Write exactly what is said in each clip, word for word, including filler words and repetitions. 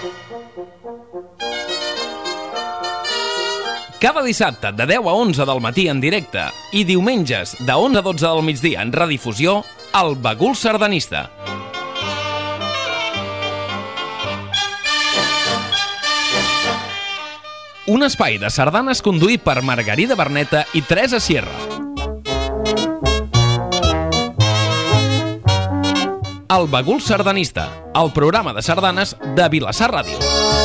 Cada dissabte de deu a onze del matí en directe i diumenges de onze a dotze del migdia en redifusió, El Bagul Sardanista. Un espai de sardanes conduït per Margarida Berneta i Teresa Sierra. El Bagul Sardanista, el programa de sardanes de Vilassar Ràdio.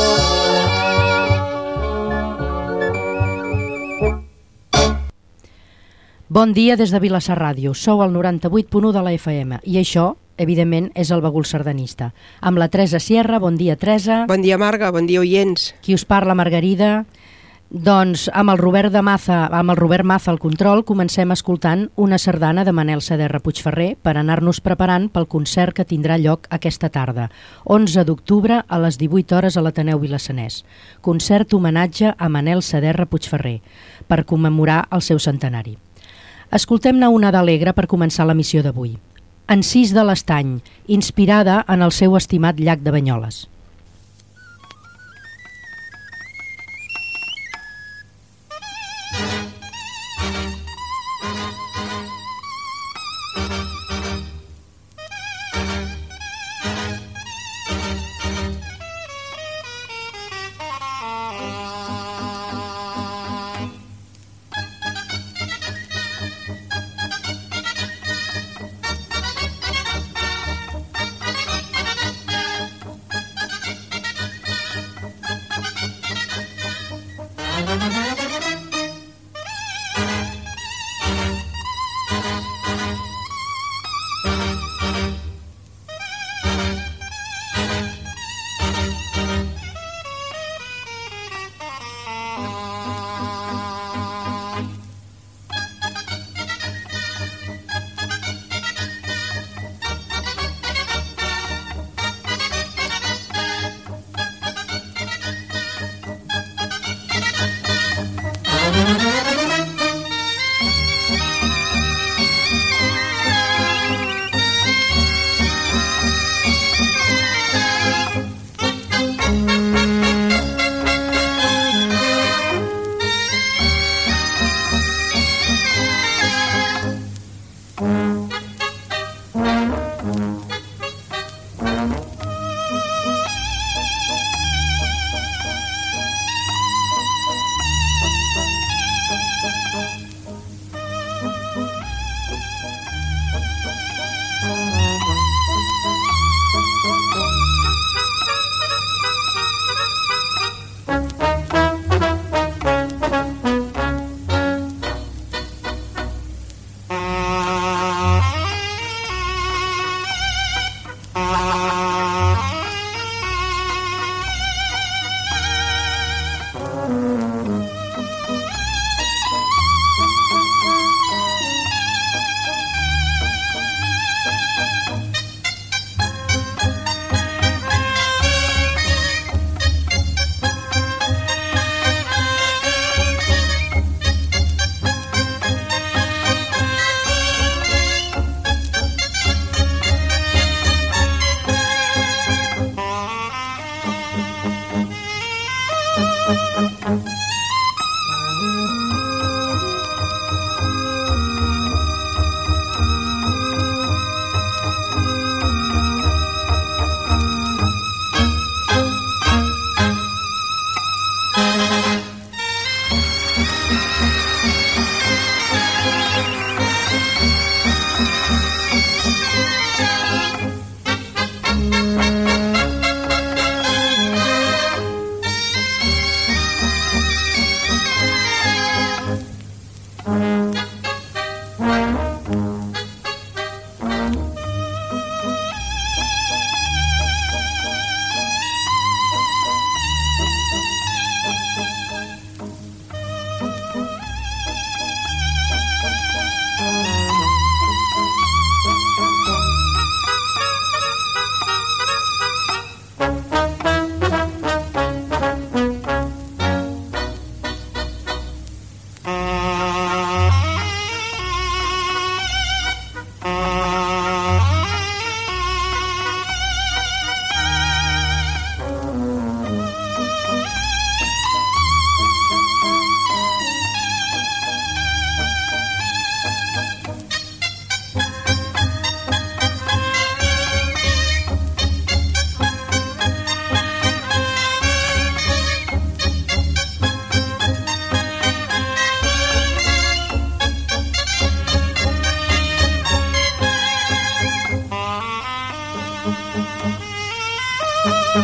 Bon dia des de Vilassar Ràdio. Sou al noranta-vuit punt u de la F M i això, evidentment, és el Bagul Sardanista. Amb la Teresa Sierra. Bon dia, Teresa. Bon dia, Marga. Bon dia, oients. Qui us parla, Margarida. Doncs amb el Robert de Maza, amb el Robert Maza al control, comencem escoltant una sardana de Manel Saderra Puigferrer per anar-nos preparant pel concert que tindrà lloc aquesta tarda, onze d'octubre a les divuit hores a l'Ateneu Vilassanès. Concert homenatge a Manel Saderra Puigferrer per commemorar el seu centenari. Escoltem-ne una d'alegre per començar l'emissió d'avui. Encís de l'Estany, inspirada en el seu estimat llac de Banyoles.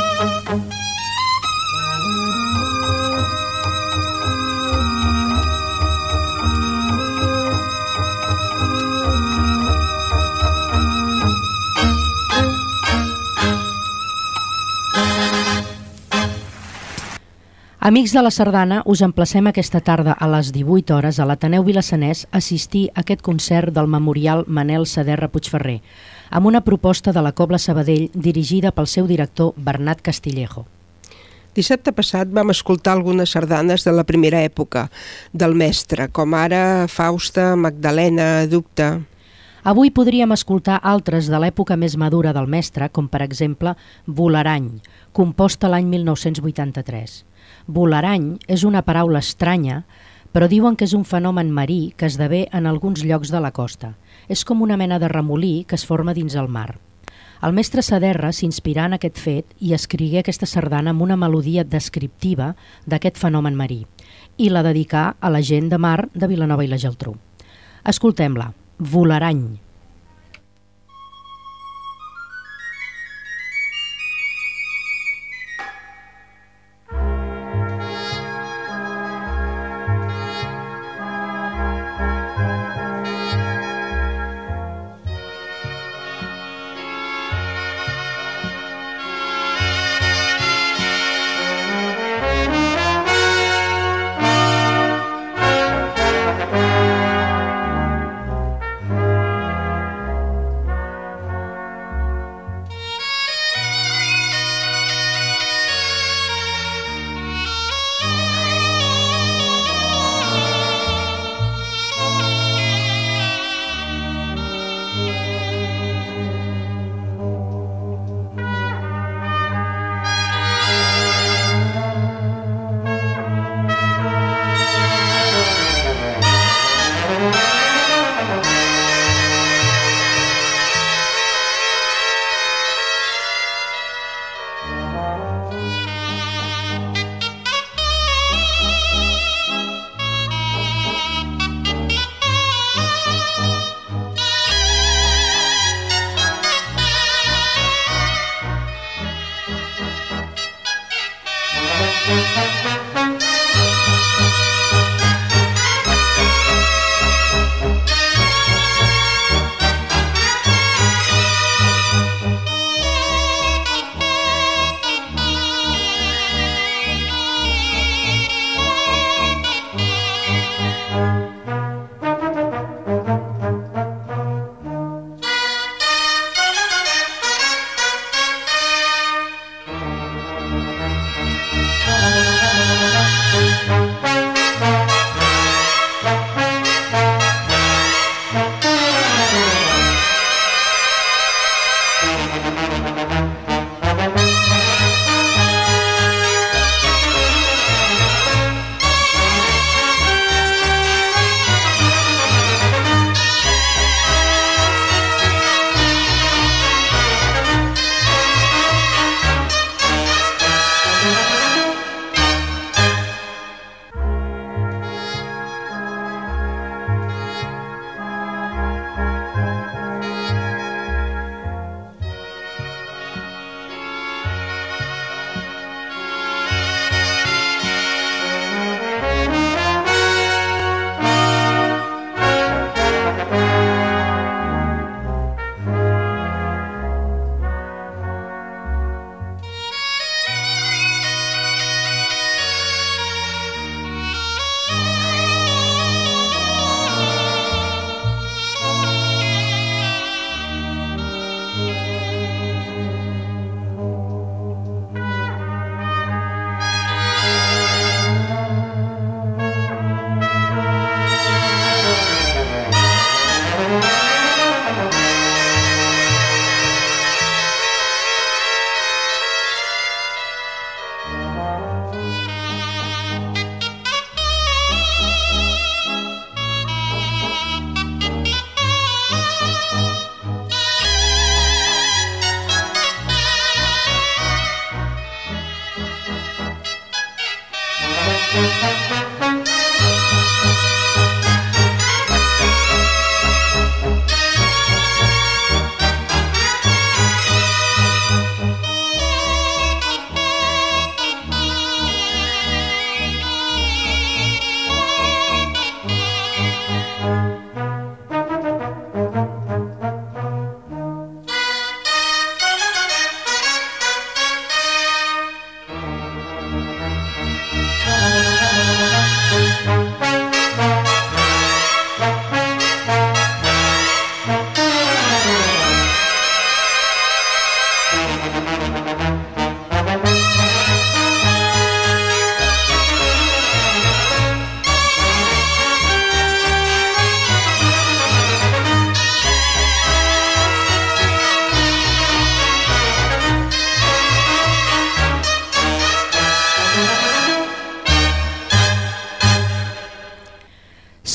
Amics de la Sardana, us emplacem aquesta tarda a les divuit hores a l'Ateneu Vilassanès a assistir a aquest concert del Memorial Manel Saderra Puigferrer, amb una proposta de la Cobla Sabadell dirigida pel seu director Bernat Castillejo. Dissabte passat vam escoltar algunes sardanes de la primera època del mestre, com ara Fausta, Magdalena, Dubte. Avui podríem escoltar altres de l'època més madura del mestre, com per exemple Volarany, composta l'any mil nou-cents vuitanta-tres. Volarany és una paraula estranya, però diuen que és un fenomen marí que esdevé en alguns llocs de la costa. És com una mena de remolí que es forma dins el mar. El mestre Saderra s'inspirà en aquest fet i escrigué aquesta sardana amb una melodia descriptiva d'aquest fenomen marí i la dedicà a la gent de mar de Vilanova i la Geltrú. Escoltem-la, Volarany.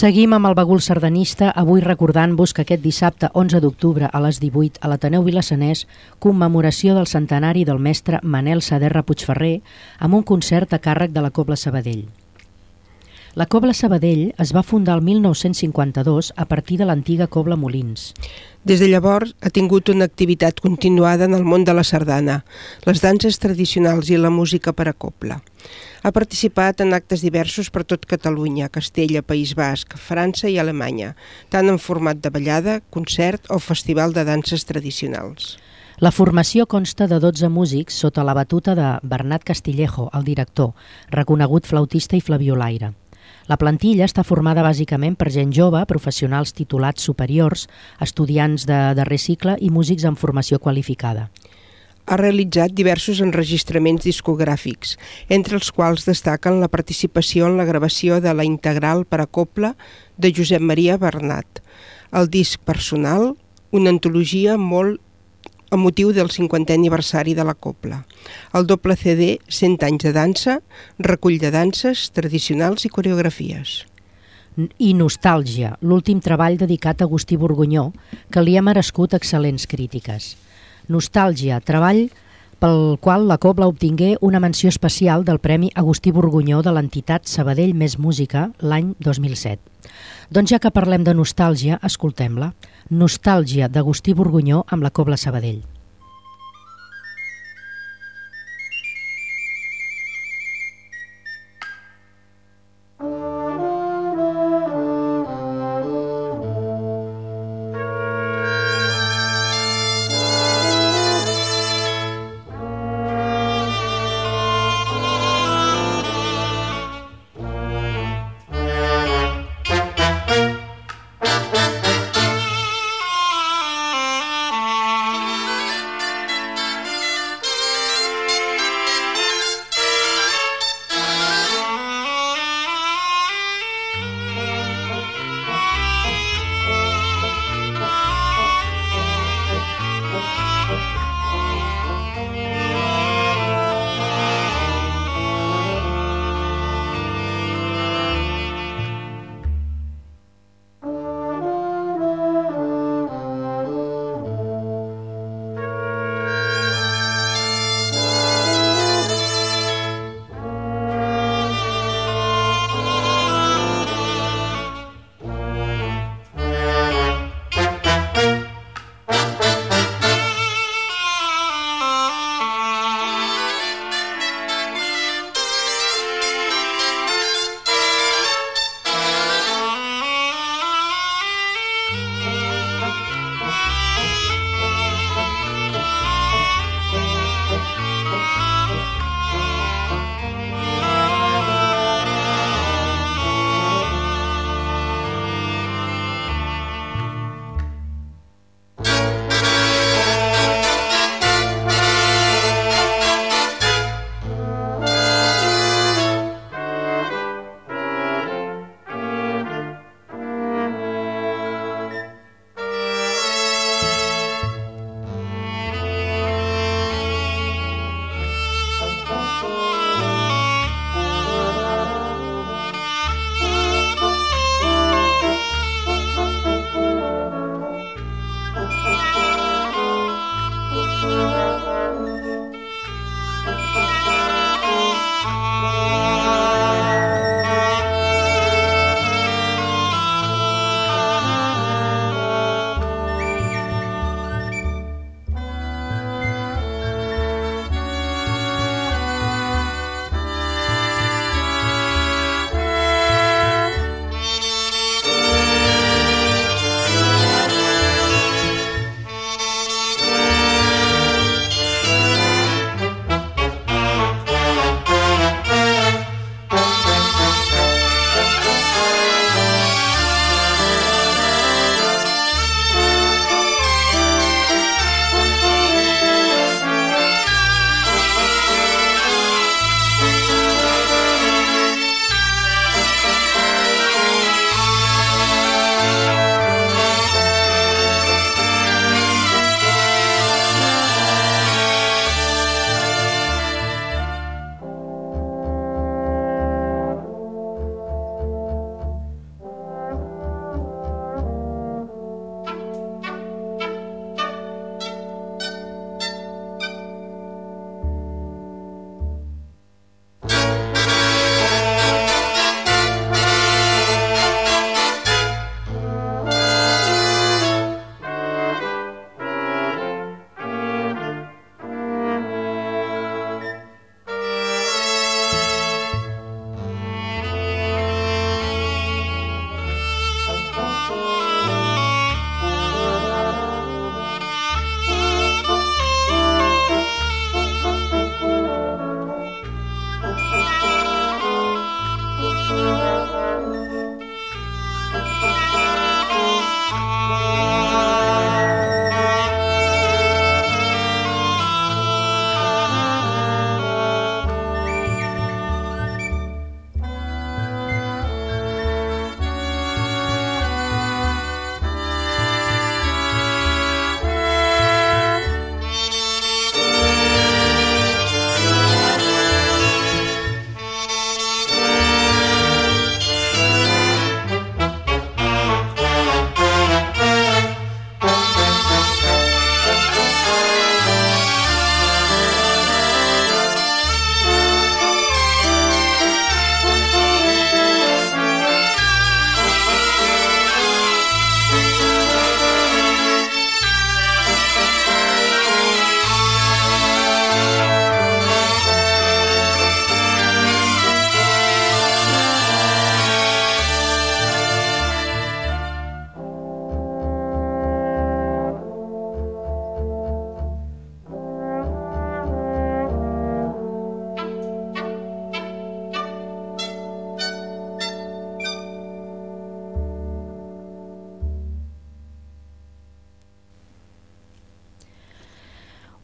Seguim amb el bagul sardanista, avui recordant-vos que aquest dissabte onze d'octubre a les divuit a l'Ateneu Vilassanès, commemoració del centenari del mestre Manel Saderra Puigferrer amb un concert a càrrec de la Cobla Sabadell. La Cobla Sabadell es va fundar el mil nou-cents cinquanta-dos a partir de l'antiga Cobla Molins. Des de llavors ha tingut una activitat continuada en el món de la sardana, les danses tradicionals i la música per a cobla. Ha participat en actes diversos per tot Catalunya, Castella, País Basc, França i Alemanya, tant en format de ballada, concert o festival de danses tradicionals. La formació consta de dotze músics sota la batuta de Bernat Castillejo, el director, reconegut flautista i flabiolaire. La plantilla està formada bàsicament per gent jove, professionals titulats superiors, estudiants de darrer cicle i músics amb formació qualificada. Ha realitzat diversos enregistraments discogràfics, entre els quals destaquen la participació en la gravació de la integral per a cobla de Josep Maria Bernat, el disc personal, una antologia molt a motiu del cinquantè aniversari de la cobla, el doble C D cent anys de dansa, recull de danses tradicionals i coreografies. I Nostàlgia, l'últim treball dedicat a Agustí Borgunyó, que li ha merescut excel·lents crítiques. Nostàlgia, treball pel qual la cobla obtingué una menció especial del Premi Agustí Borgunyó de l'entitat Sabadell Més Música l'any dos mil set. Doncs ja que parlem de nostàlgia, escoltem-la. Nostàlgia d'Agustí Borgunyó amb la Cobla Sabadell.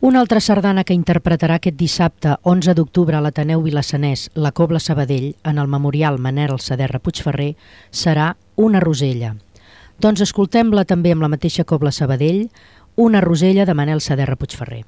Una altra sardana que interpretarà aquest dissabte, onze d'octubre, a l'Ateneu Vilassanès, la Cobla Sabadell, en el Memorial Manel Saderra Puigferrer, serà Una Rosella. Doncs escoltem-la també amb la mateixa Cobla Sabadell, Una Rosella de Manel Saderra Puigferrer.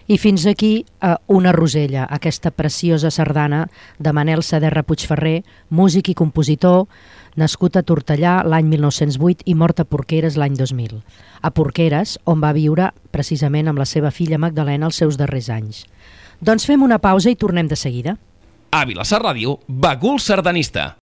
I fins aquí eh, Una rosella, aquesta preciosa sardana de Manel Saderra Puigferrer, músic i compositor, nascut a Tortellà l'any mil nou-cents vuit i mort a Porqueres l'any dos mil. A Porqueres, on va viure precisament amb la seva filla Magdalena els seus darrers anys. Doncs fem una pausa i tornem de seguida. A Vilassar Ràdio, Bagul Sardanista.